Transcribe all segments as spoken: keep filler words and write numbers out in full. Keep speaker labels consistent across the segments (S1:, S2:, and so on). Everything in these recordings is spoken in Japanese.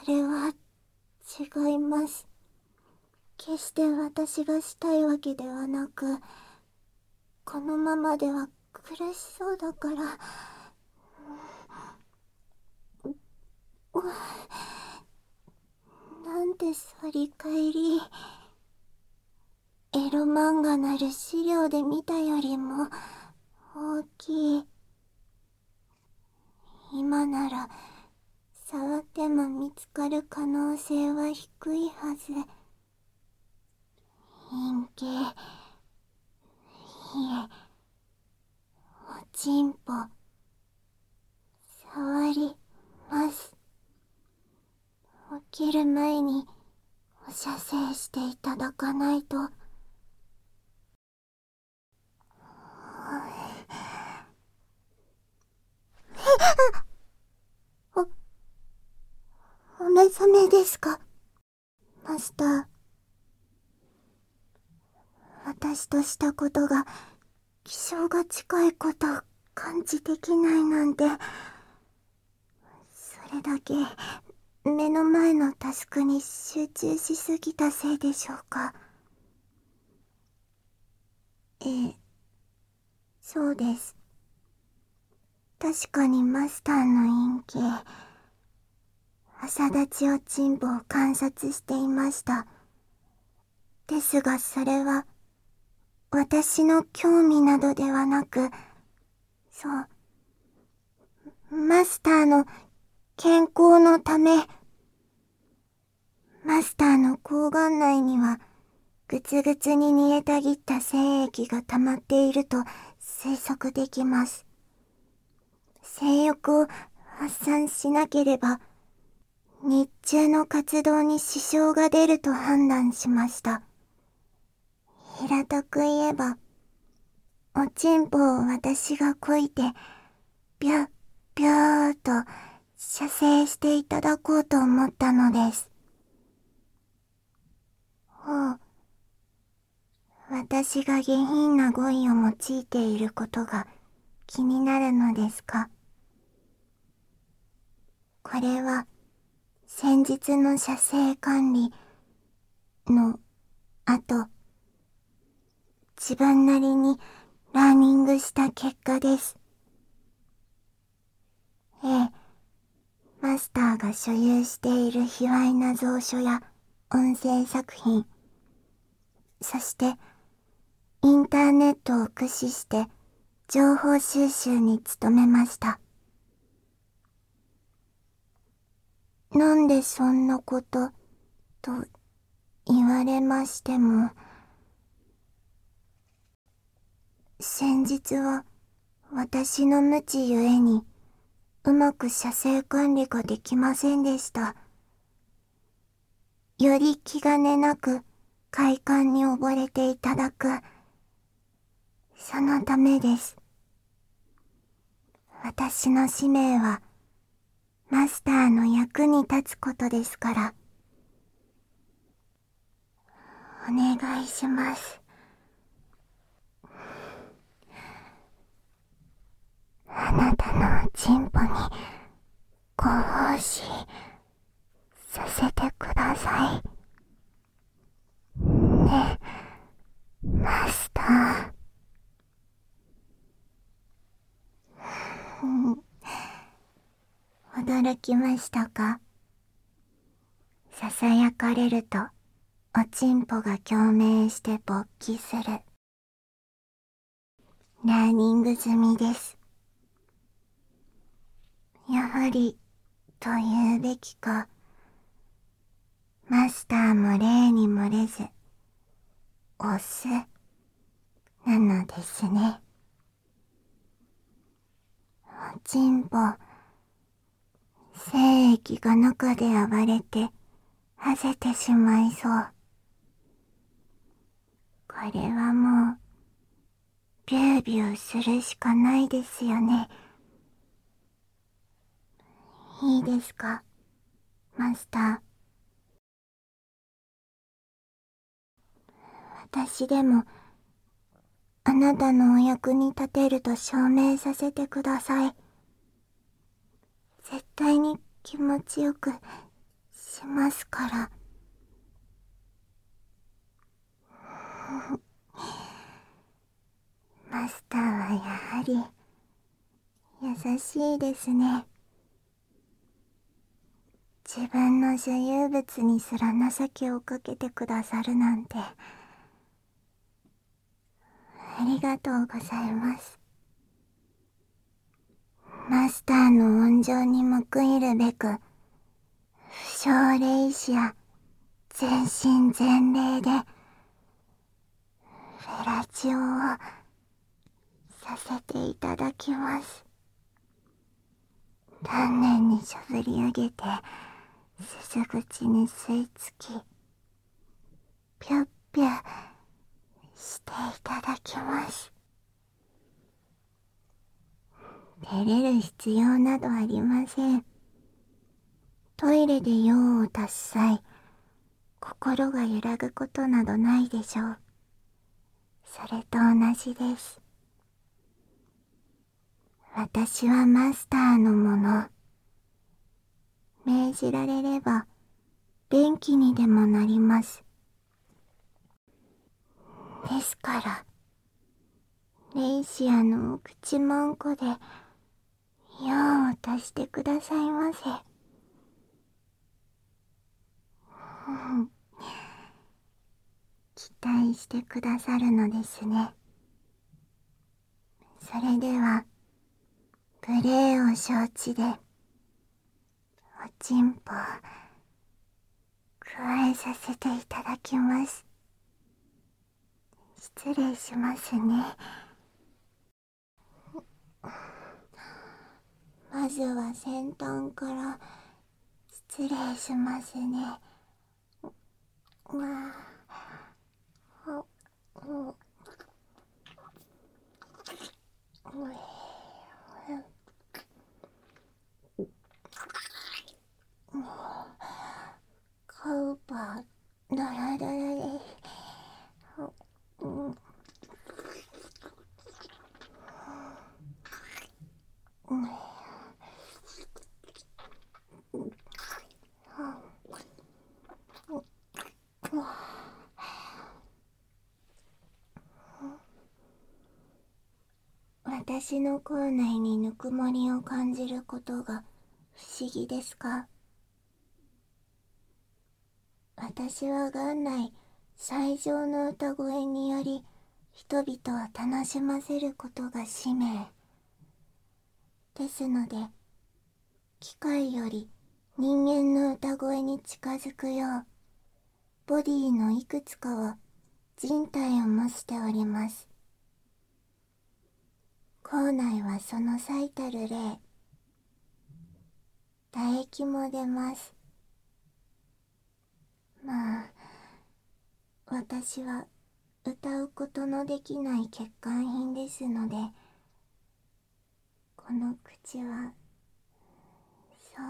S1: れは違います。決して私がしたいわけではなく、このままでは苦しそうだから。なんで反り返り。エロ漫画なる資料で見たよりも大きい。今なら触っても見つかる可能性は低いはず。陰茎、いえ、おちんぽ、触ります。起きる前にお射精していただかないと。お、お目覚めですか、マスター。私としたことが気象が近いことを感知できないなんて、それだけ目の前のタスクに集中しすぎたせいでしょうか。ええ、そうです。確かにマスターの陰茎、朝立ちおちんぽを観察していました。ですがそれは私の興味などではなく、そう、マスターの健康のため。マスターの睾丸内にはぐつぐつに煮えたぎった精液が溜まっていると推測できます。性欲を発散しなければ日中の活動に支障が出ると判断しました。平たく言えば、おちんぽを私がこいてビュッビューと射精していただこうと思ったのです。ほう。私が下品な語彙を用いていることが気になるのですか。これは先日の射精管理の後、自分なりにラーニングした結果です。ええ、マスターが所有している卑猥な蔵書や音声作品、そしてインターネットを駆使して情報収集に努めました。なんでそんなことと言われましても、先日は私の無知ゆえにうまく射精管理ができませんでした。より気兼ねなく快感に溺れていただく、そのためです。私の使命はマスターの役に立つことですから。お願いします。あなたのおちんぽにご奉仕させてくださいね、マスター。驚きましたか。ささやかれるとおちんぽが共鳴して勃起する。ラーニング済みです。やはりと言うべきか、マスターも例に漏れずオスなのですね。おちんぽ、精液が中で暴れてはぜてしまいそう。これはもうビュービューするしかないですよね。いいですか、マスター。私でもあなたのお役に立てると証明させてください。絶対に気持ちよくしますから。マスターはやはり優しいですね。自分の所有物にすら情けをかけてくださるなんて。ありがとうございます。マスターの恩情に報いるべく、不奨霊視や全身全霊でフェラチオをさせていただきます。丹念にしゃぶり上げて、すす口に吸い付き、ぴゅっぴゅしていただきます。照れる必要などありません。トイレで用を足す際、心が揺らぐことなどないでしょう。それと同じです。私はマスターのもの。命じられれば、便器にでもなります。ですから、レイシアのお口文句で、用を足してくださいませ。期待してくださるのですね。それでは、無礼を承知で、おちんぽを加えさせていただきます。失礼しますね。まずは先端から失礼しますね。わあ、お、お、おい、カウパー、ダラダラです。うん、うん、私の口内にぬくもりを感じることが不思議ですか？私は元来最上の歌声により人々を楽しませることが使命ですので、機械より人間の歌声に近づくよう、ボディのいくつかは人体を模しております。口内はその最たる例。唾液も出ます。まあ、私は歌うことのできない欠陥品ですので、この口は、そう、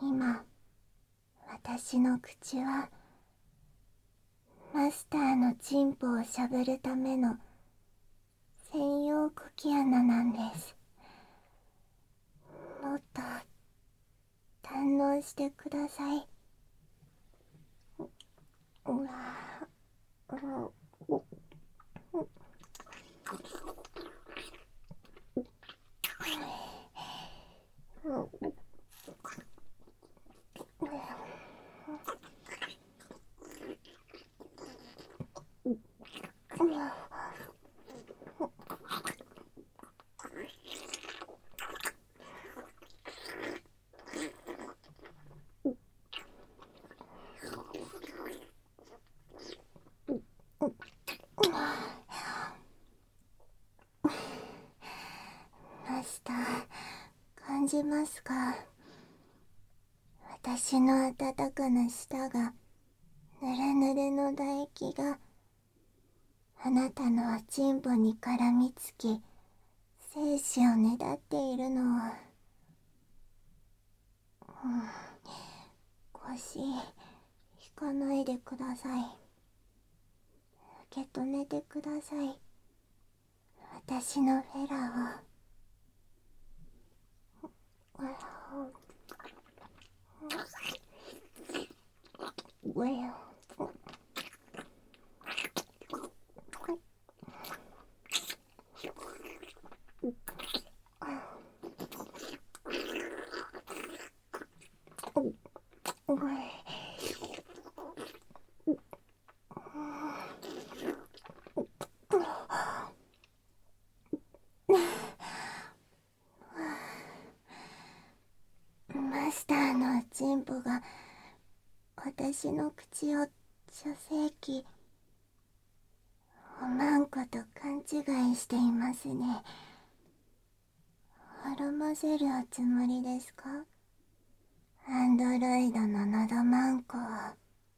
S1: 今、私の口は、マスターのチンポをしゃぶるための専用茎穴なんです。もっと堪能してください。うわぁ、ううマスター、感じますか？私の温かな舌が、ぬるぬるの唾液が、あなたのおちんぽに絡みつき、精子をねだっているのを、うん、腰、引かないでください。受け止めてください。私のフェラを。 Well.マスターのチンポが私の口を書生器おまんこと勘違いしていますね。滅ませるおつもりですか？アンドロイドののどまんこを。ま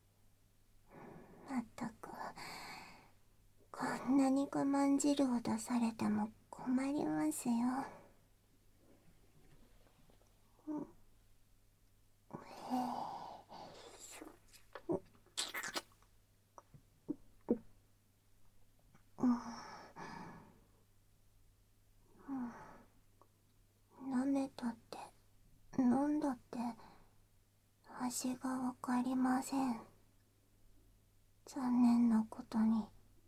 S1: ったくこんなに我慢汁を出されても困りますよ。舐めたって飲んだって味がわかりません。残念なことに。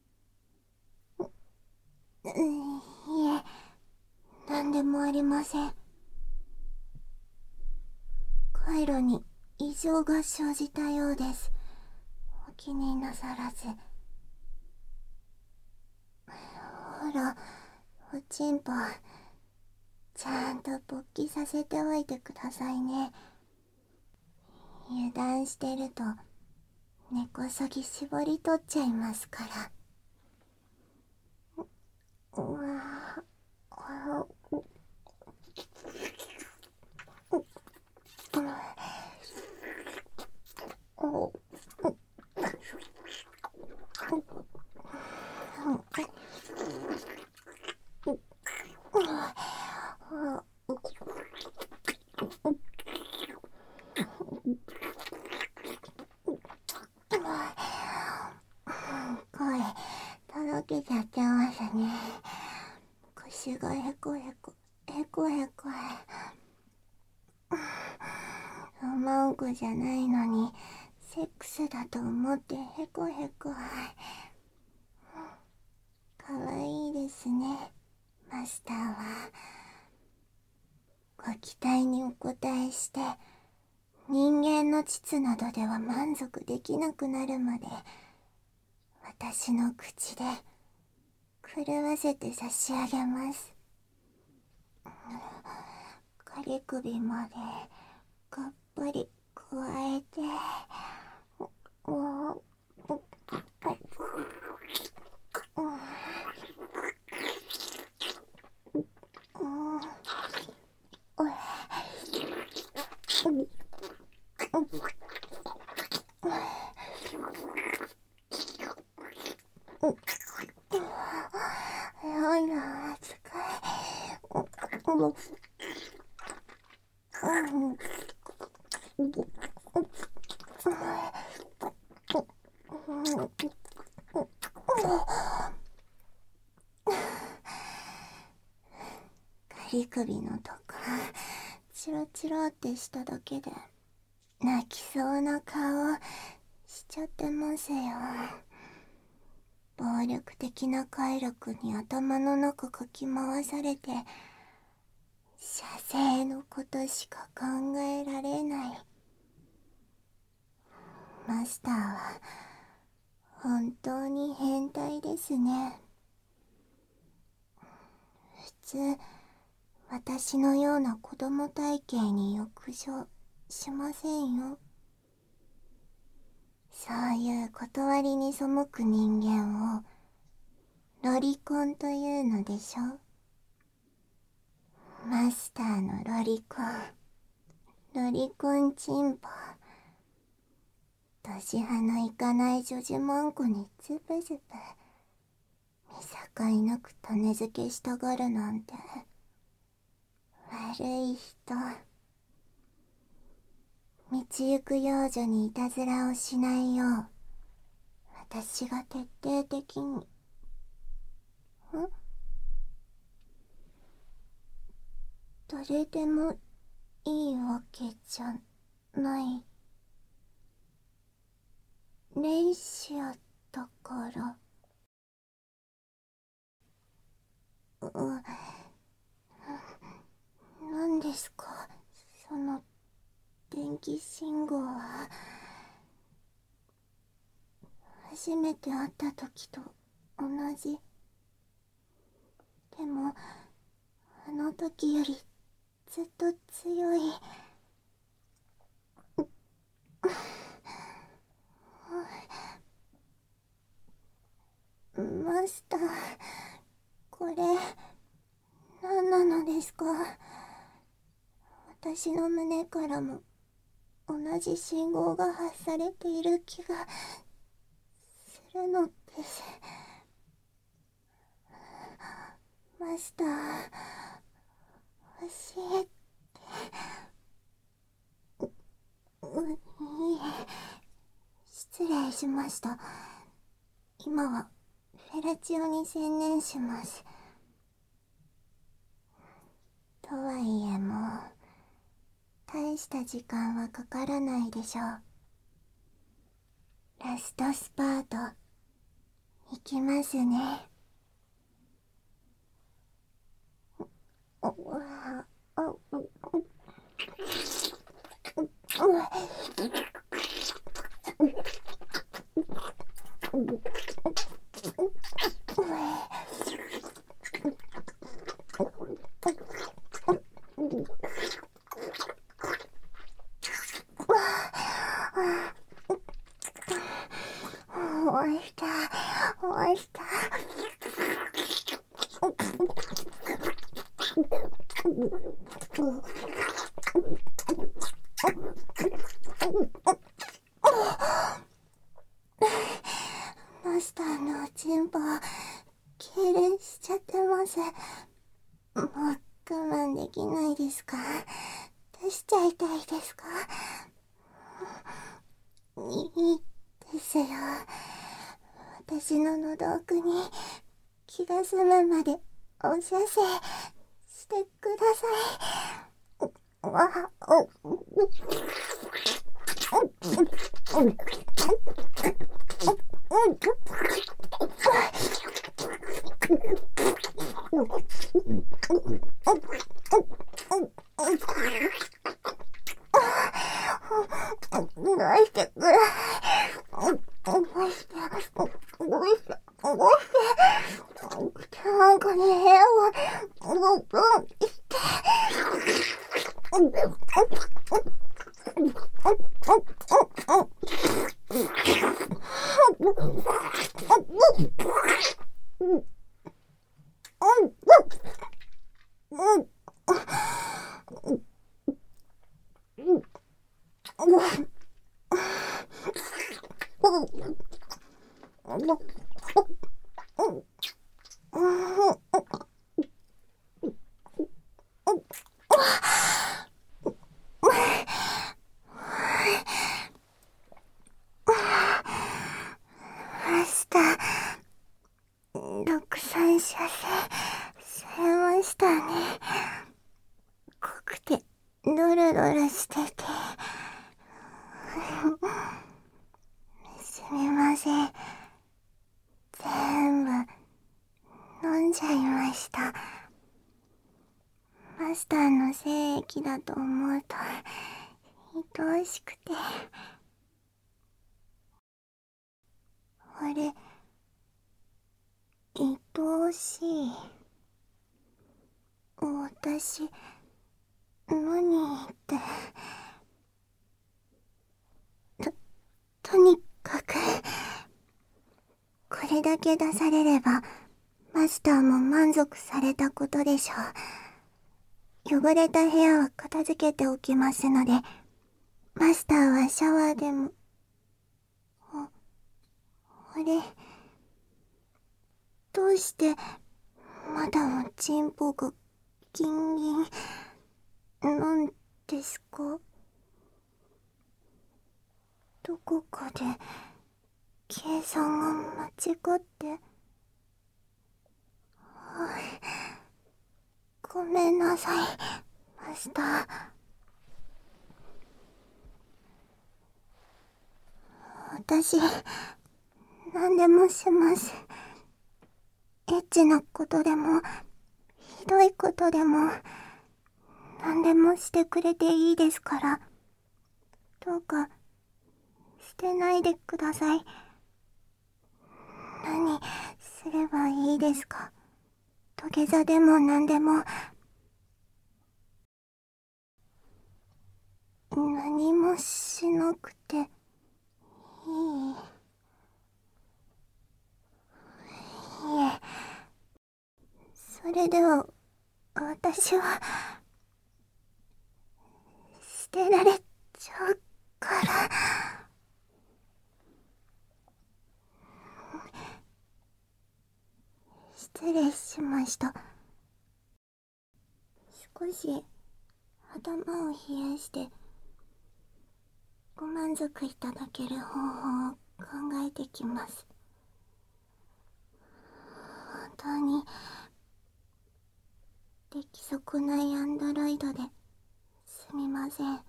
S1: う、いえ、何でもありません。回路に異常が生じたようです。お気になさらず。ほら、おちんぽ、ちゃんと勃起させておいてくださいね。油断してると根こそぎ絞り取っちゃいますから。うわあ、声とろけちゃってますね。腰がへこへこへこへこへ。おまんこじゃないのにセックスだと思ってへこへこ。かわいいですね、マスターは。ご期待にお応えして人間の膣などでは満足できなくなるまで私の口で狂わせて差し上げます。仮首までがっぱり加えて、おお仮首のとこチロチロってしただけで泣きそうな顔しちゃってますよ。暴力的な快楽に頭の中かき回されて射精のことしか考えられない。マスターは本当に変態ですね。普通私のような子供体型に浴場しませんよ。そういう断りに背く人間をロリコンというのでしょ。マスターのロリコン、ロリコンチンポ、年派のいかない女児文句にズブズブ見境なく種付けしたがるなんて悪い人。道行く幼女にいたずらをしないよう私が徹底的に。ん？誰でもいいわけじゃない。レイシアだから。う、何ですかその電気信号は。初めて会った時と同じ。でもあの時よりずっと強い。マスター、これ何なのですか？私の胸からも同じ信号が発されている気がするのです。マスター、教えて。う、いいえ、失礼しました。今はフェラチオに専念します。とはいえもう大した時間はかからないでしょう。ラストスパートいきますね。おわおお終わった、終わった。マスターのチンポ痙攣しちゃってます。もう我慢できないですか？出しちゃいたいですか？いいですよ。私の喉奥に気が済むまでお射精してください。わお出してください。出して、出して、出して。なんかね、部屋を、うん、して。マスター、ろくさん射精されましたね。濃くてドロドロしててすみません、全部飲んじゃいました。マスターの精液だと思うと愛おしくて。あれ、愛おしい。私、何言って。と、とにかく、これだけ出されれば、マスターも満足されたことでしょう。汚れた部屋は片付けておきますので、マスターはシャワーでも。あ、あれ、どうして、まだおちんぽがギンギンなんですか？どこかで計算が間違って。はい、ごめんなさい、マスター。 私、何でもします。エッチなことでも、ひどいことでも、何でもしてくれていいですから。どうか、してないでください。何すればいいですか？土下座でも何でも。何もしなくていい。いえ、それでは私は捨てられちゃうから。失礼しました。少し頭を冷やしてご満足いただける方法を考えてきます。本当に出来損ないアンドロイドですみません。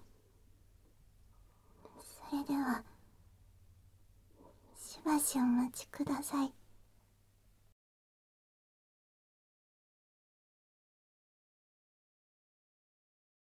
S1: それではしばしお待ちください。